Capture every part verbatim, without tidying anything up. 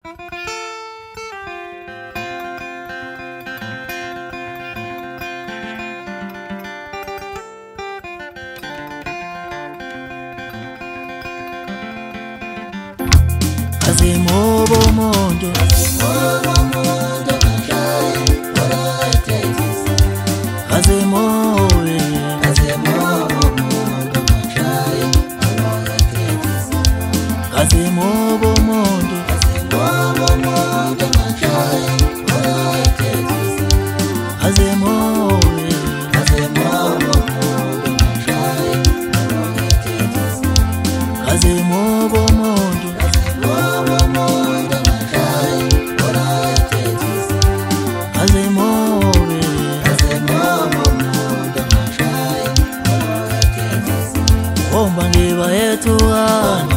Azimobo mondo, Azimobo mondo kanjai orotetisa. Azimobe, Azimobo mondo kanjai orotetisa. Azimobo mondo, Azimobo mondo kanjai orotetisa. Azimobe, Azimobo mondo kanjai orotetisa. Azimobo mondo, Azimobo mondo kanjai orotetisa. Azimobe, Azimobo mondo kanjai orotetisa. omba ngiba yethu ana,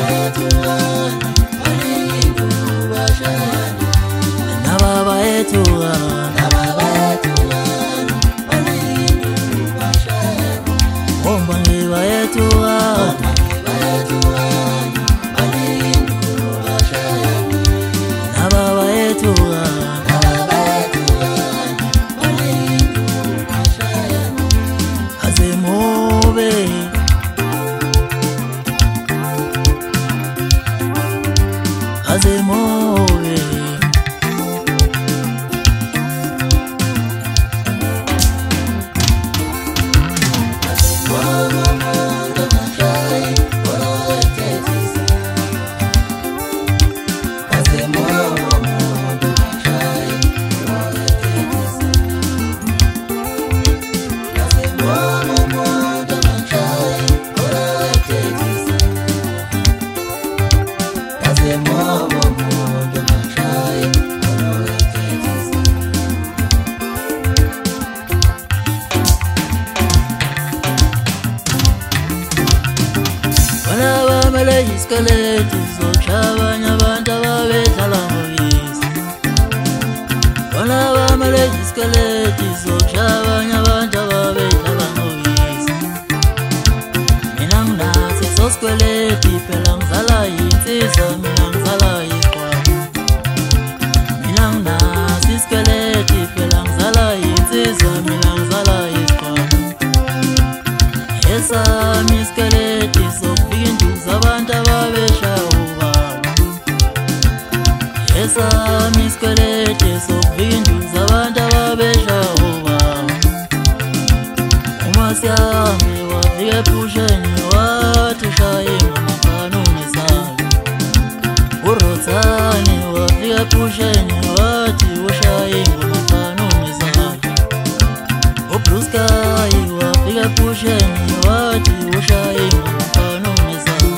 nababa yethu ana, omba ngiba yethu ana, nababa yethu ana, Azimobe, Azimobe, Banabamele iskeleti zochabanya abantu ababedlala ngoyise. Banabamele iskeleti zochabanya abantu ababedlala ngoyise. Mina nginaso soskeleti phela ngizala yinsizwa, mina ngizala yiqwala. Mina nginaso iskeleti phela ngizala yinsizwa, mina ngizala yiqwala. Esami iskeleti sokuvinduza abantu ababeshaya ubaba. Esami iskeleti sokuvinduza abantu ababeshaya ubaba. Umasiyami wafika ephusheni wathi ushaye ngamakanuni sami. uRothani wafika ephusheni wathi ushaye ngamakanuni sami. uBlue Sky wafika ephusheni wathi ushaye ngamakanuni sami.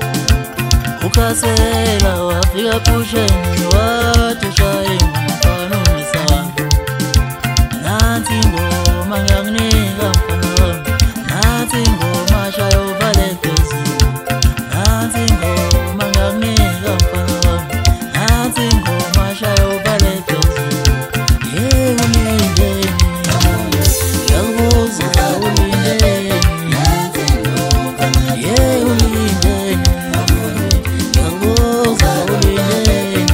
uKhasela wafika ephusheni wathi ushaye ngamakanuni sami. Nansi ingoma ngiyakunika mfana wami, nansi ingoma shaya uvale phezulu. Nansi ingoma ngiyakunika mfana wami, nansi ingoma shaya uvale phezulu. Yeah, ulindeni, ngiyakubuza ulindeni. Yeah, ulindeni, ngiyakubuza ulindeni.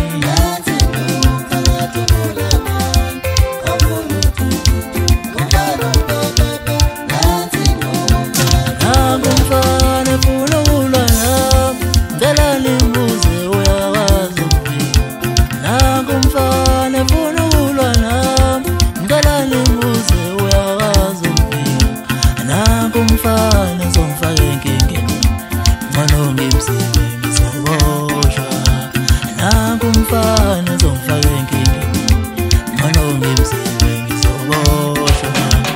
Nakumfana funa ukulwa nami, ngicela nimbuze uyakwazi ukuvika. Nakumfana funa ukulwa nami, ngicela nimbuze uyakwazi ukuvika. Nakumfana ngizomfaka enkingeni, ngcono ngimsize ngizoboshwa. Nakumfana ngizomfaka enkingeni, ngcono ngimsize ngizoboshwa.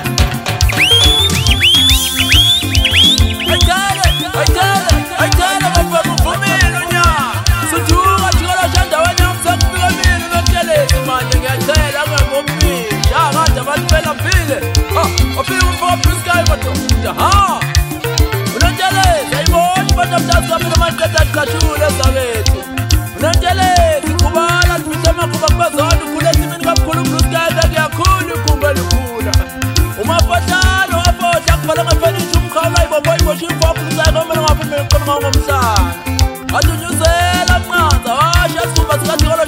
Umapatano hapo takupala mafanishi mkhala iboboy boshimfo kuzaga ngoma ngapha mkhona ngomsana. Adunyuzela mnqanza washa sikuba sikathikola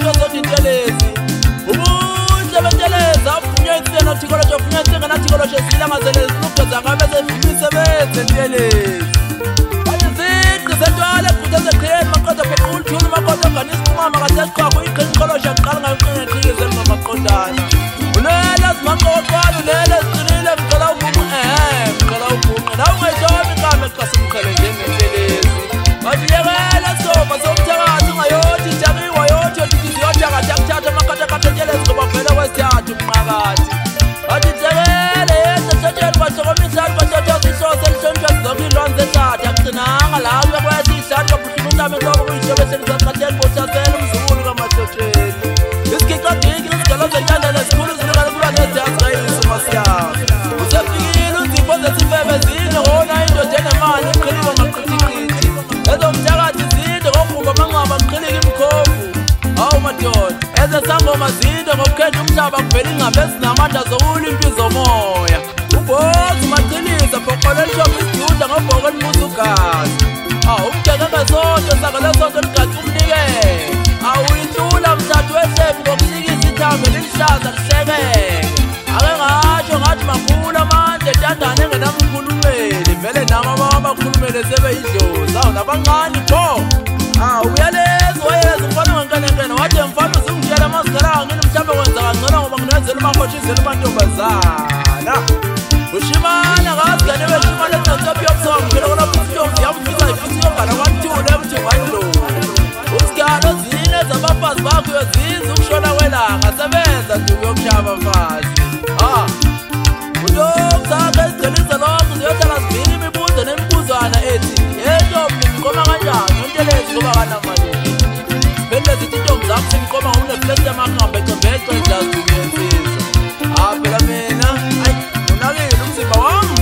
ngempela ngazele sinugeza ngabe sefisebenze ntelezi bathi ziqi sentwala kutheze qhiyeni maqoda bequlthula maqoda nganisipumama kaseqhaqo iqinqolosha qala ngaqinqeqize ngamaqondana ulela simaqoqwana ulela siqinile ngicela ubunqe eh ngicela ubunqe nawe ungayishomi iqame qasimqhele njengentelezi bathi yekela sofa somthakathi ungayothi jakiwa yothi yothi yothakathi akuthatha amakatakata ntelezi ngoba vele kwesithathu umnqakathi bathi tekele yenza thetsheni basokomihlali bathathaza ihlose lihlonishwa zonke ilwanzi ethatha akucinanga lawe kwethi ihlali kabuhlungu utame nhlobo kuyishobeselisacatheni bohlasela umzukulu kamathotheni isigicagiki izigalo zentandane zikhulu zilikane kuba neziyazi kayisuma siyazi usefikile uzipho zesifebe zinde ngona indoda enemali iqhiliwe ngaqithiqithi ezomthakathi zinde ngogumba amangcaba ngiqhilika imkhovu hawu madoda ezesangoma zinde ngokukhetha umhlaba kuvela ingcambe ezinamandla zokulwa impi zomoya ubhozi macilisa bhoqolelishopha isiduda ngobhoko elibuza ugazi awu umdeke ngesonto sakele sonto ligaci umnikele awuyihlula mthathu wehlebu ngokuhlikisa ithambe lilihlaza lihlekeke ake ngasho ngathi makhulu amandla entandane engenamkhulumeli vele nami abakhulumele sebeyidlozi awu nabancane pho awu uyalezi wayelezi mfana ngenkenenkene wathi mfana uzungitshela amazigalanga ngini mhlawumbe wenza kangcono ngoba nginenzela umahoshizela amantombazana ushimana ngazigane beshimana ezinantophi yobusoka ngiphela konaphusiyovu yamfisa ifuthi yongana kwantule emthungwanlo usigalo zine zabafazi bakho uyoziza ukushona kwelanga sebenza nduku yokushaya abafazi ha uyomzakhe ezigceliza lonke ziyohlala zivile imibuzo nemibuzwana ethi yentombi ngiqoma kanjani nontelezi ngoba kanamalini siphendule zithi intombi zakho sengiqoma ngomnefulesi yamahambe ecembece endlaziyensiza ha phela mina ayi unakile umzimba wami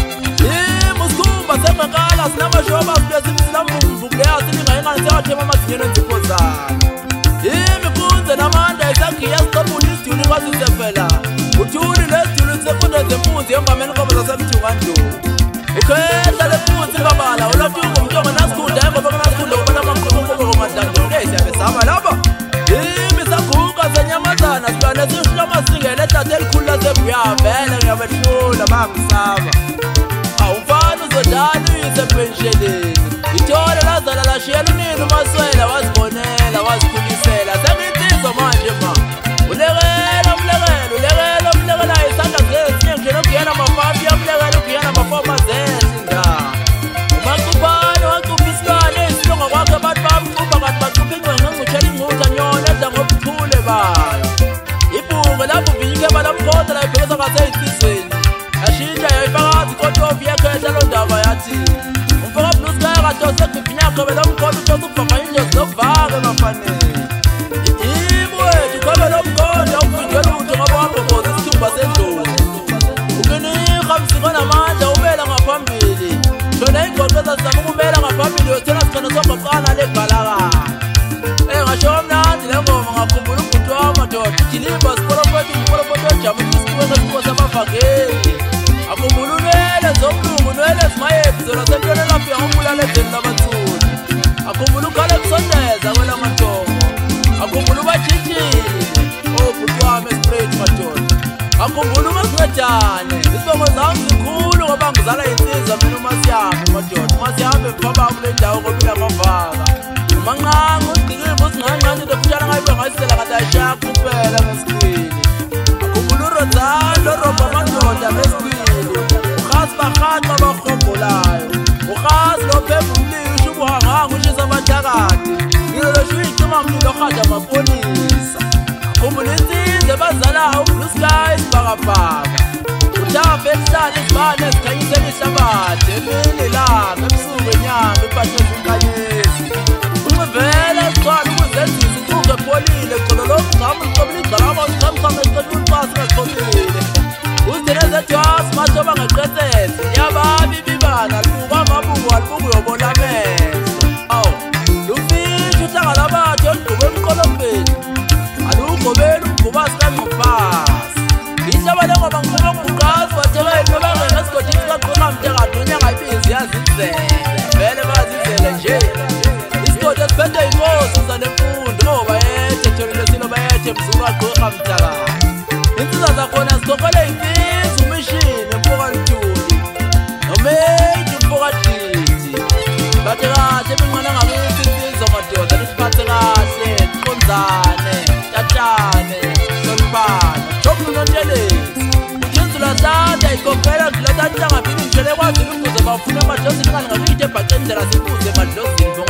yimi usikhumba sengakala sinamashoba sibesimisilamvumvukuleya silingayengane sewathema amazinyeno enzipho zalo yimi kunze namandla esakhiya sicabula isiduli kwazisefela uthuli lesiduli sisefunde zempunzi emgameni koba zasemthungandlovu ukhehla lefunzi babala ulatyunga umntonga nasikhunda engoba kunasikhunda ubana amaqoqoqoqo madlandolo siyabe sihamba lapha yimi saguga senyamazana silwane sishula amasingele edatha elikhulu lasebuya vele ngiyabehlula bangisaba awumfana uzodala uyise pensheleni ithole lazala lashiyela unini umaswela wazibonela wazikhulisela senginsizwa manje ma ulekela umlekela ulekela umlekela isandla zezinye ngishena ukuyena mafafi yamlekela ukuyena mafoma zezinda umacubane wacupha isilwane eyisilonga kwakhe abantu bamcupha kanti bacupha ingcwenxe ngutshela ingcutha nyona edla ngobuthule bayo ibhunge lapho uvike balamkhoda la ibhekeza ngaseyisizweni yashintsha yayifakazi ikotofi yekhehla lo ndaba yathi umfaka bluskaya kadose egqivinyakhe belomkhoda uhlose ukuvava injozi zokuvake bafanele imwethu khobe lomkhoda ukuvinjwe lutho ngoba wabhoboza isithumba sendlovu ukinikha msiko namandla ubela ngaphambili shona ingoqeza sizama ukumela ngaphambili yothena sikhona sogoqana legalakala engasho mnandi le ngoma ngakhumbula ubhuti wamadoda ijilimba siporofethi umporofethi ojama isikweke sikuwo samavangeli akhumbula unwele zomlungu nwele zimayephi zona sentweni elaphi yangobulala ezeni labathuli akhumbula ukhale kusondeza kwelamantongo akhumbula ubajijile obhuti wami esprayt madoda akhumbula umasincedane izibongo zami zikhulu ngoba ngizala insizwa mina umasiyambe madoda umasiyambe mphababa kule ndawo kobila amavaka umanqanga usigqikile usinqanqane into fushana ngayibe ngayisela ngathi ayishaya kuphela ngesikwili akhumbula urozalo robha amadoda ngesikwili urhasi barhaxa barhobholayo urhasi lophemba umlisho ubuhanganga ushisa amathakade ngilolosho uyicima mlilo rhaja amapolisa akhumbula insizwa ebazalayo ubluesky isibhakabhaka uthafa elihlala izibane ezikhanyisela ihlabathi emini ilanga ebusuku enyanga impatho ezinkanyezi uncivela sigcwala ukuzenzisa insuku epholile colo lomgqama uliqobula igqalaba usiqamqama esiqetha ulipasi ngaziqobile uzidine zethwasi masoba ngeqetsetse yababi ibibana libuka amabuku alibuku yobola amehlo awu lumfisha uhlanga labathi olugquba emqolombeni alugqobeli umgqubasi kangqupasi ihlaba lengoba ngikhuma nguqasi wathekeli bebangena esigodi sikaqhuqa mtekade nonyanga ibizi yazizele vele bazizele nje isigodi esiphethe yinkosi zanemfundo ngoba yethe tholile silo bayethe mzulu wagqirha mtakade insizwa zakhona zigoqele imfizi umishini Mzane, Tatane, Solpana, Chokun Nondeles. Ujinzula Sanda, Ikokela, Latanga, Philip, Chelewa, Zuluku, the Bafuna, Majosi, and Rita, Patenta, Zipu, the Majosi,